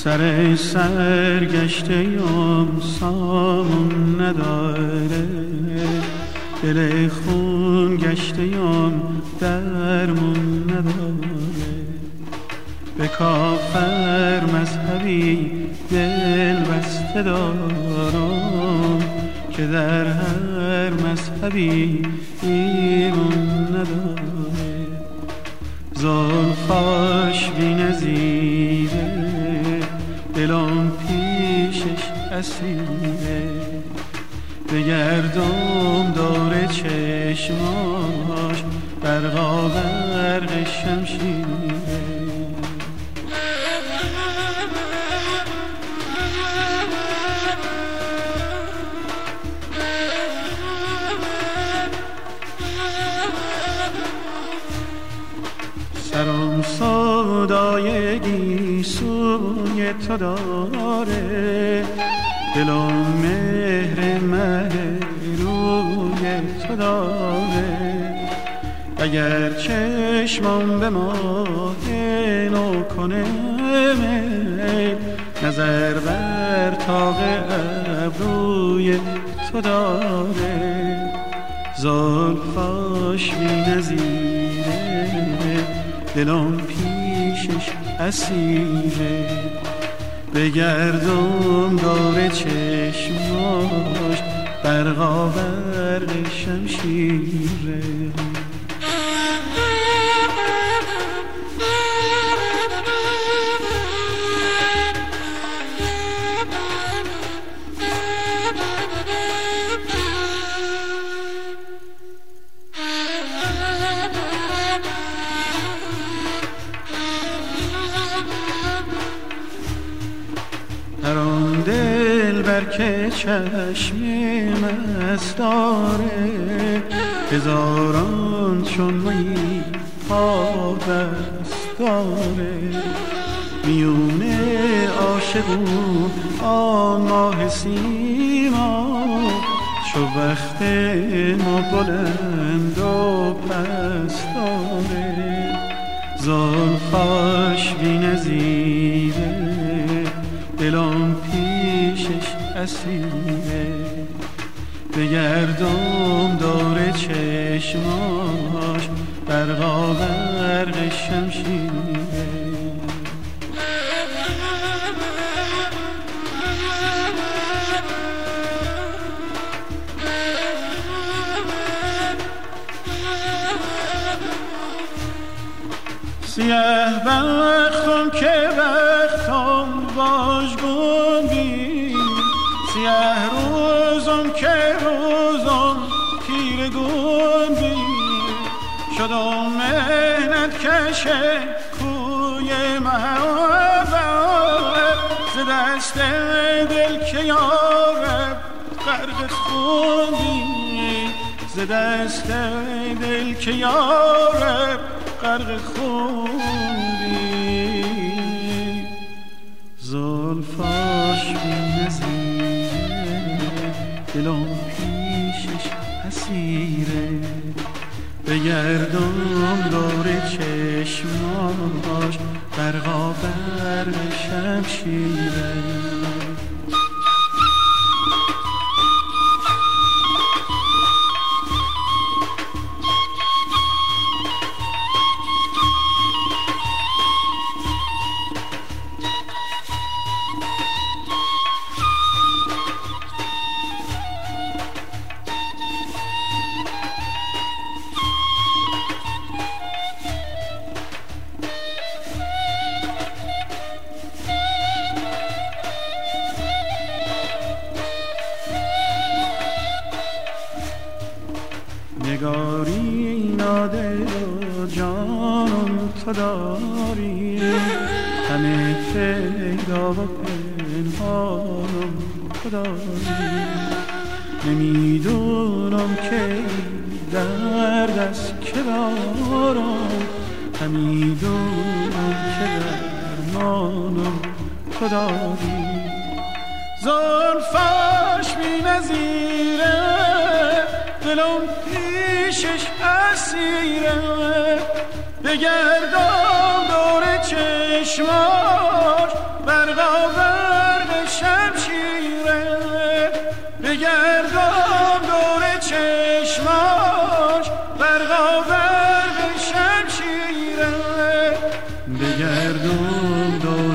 سر سرگشته ام سامون نداره، دل خون گشته ام درمون نداره. به کافر مذهبی دل بسته دارم که در هر مذهبی ایمون نداره. زلفاش بی نظیره، دلم پیشش اسیره، بگردم دور چشماش برقا برق شمشیره. سرم سودای گیسوی تو داره، دلم مهر مه روی تو داره. اگر چشمم به ماه نو کنه میل، نظر بر طاق ابروی تو داره. زلفاش بی نظیره، دلم پیشش اسیره، بگردم دور چشماش برقا برق شمشیره. که چشمی مست داره، هزاران چون مایی پا دست داره. میونه عاشقون آن ماه سیما، چو وقت ما بلند و پست داره. زلفاش بی نظیره، دلم پیشش اسیره، بگردم دور چشماش برقا برق شمشیره. سیه بختم که بختم واژگون بی، سیه روزم که روزم تیرگون بی. شدم مهنت کشه کوی محبت، ز دست دل که یارب غرق خون بی، ز دست دل که یارب غرق خون بی. زلفاش بی نظیره، دلم پیشش اسیره، بگردم دور چشماش برقا برق شمشیره. نگاری ناده و جانم تو داری، همه پیدا و پنهانم تو داری. نمیدونم که درد از که دارم، همیدونم که درمانم تو داری. زلفاش بی نظیره، دلم پیشش اسیره، بگردم دور چشماش برقا بگردم دور چشماش برقاور به شمشیره بگردم دور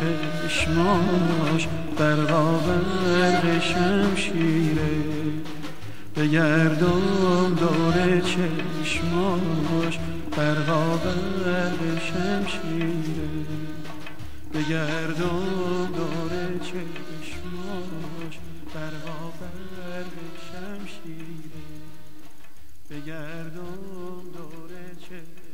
چشماش برقاور به شمشیره بگردم دور چشماش برقاور به شمشیره بگردم دور چشماش برقاور به شمشیره بگردم دور چشماش